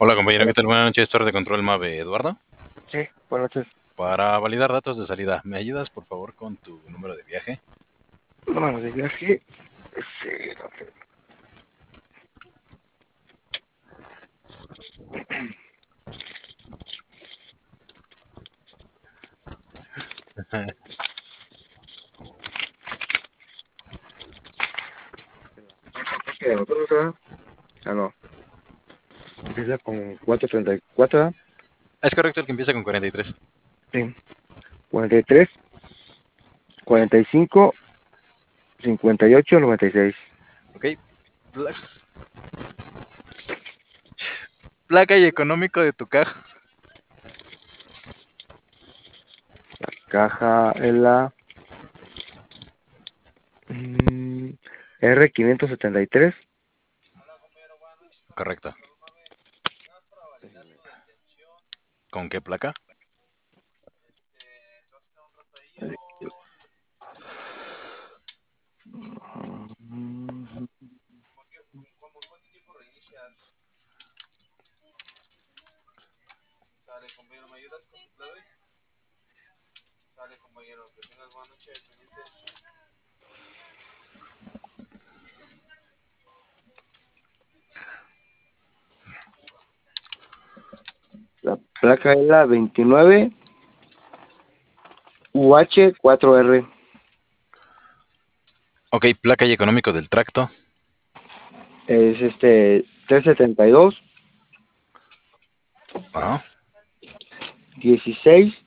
Hola compañero, ¿qué Hola. tal? Buenas noches, torre de control MAVE, Eduardo. Sí, buenas noches. Para validar datos de salida, ¿me ayudas por favor con tu número de viaje? Número de viaje. Sí, de nosotros, ¿verdad? Ah, no. Empieza con 434, ¿verdad? Es correcto el que empieza con 43. Sí. 43, 45, 58, 96. Ok. Pla- Placa y económico de tu caja. Caja es la mm, R573. Correcto. ¿Con qué placa? La placa es la 29 UH4R. Ok, placa y económico del tracto. Es 372, Ah, 16,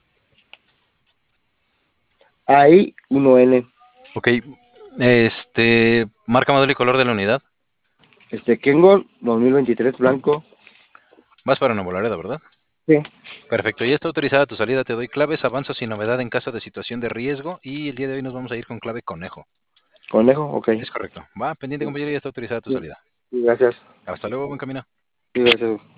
AI 1N. ok. Marca, modelo y color de la unidad. Kengo 2023 blanco. Vas para Nuevo Laredo, ¿verdad? Sí. Perfecto, ya está autorizada tu salida, te doy claves, avanzo sin novedad en caso de situación de riesgo y el día de hoy nos vamos a ir con clave conejo. Conejo, ok. Es correcto. Va, pendiente compañero, ya está autorizada tu Sí, salida. sí, gracias. Hasta luego, buen camino. Sí, gracias.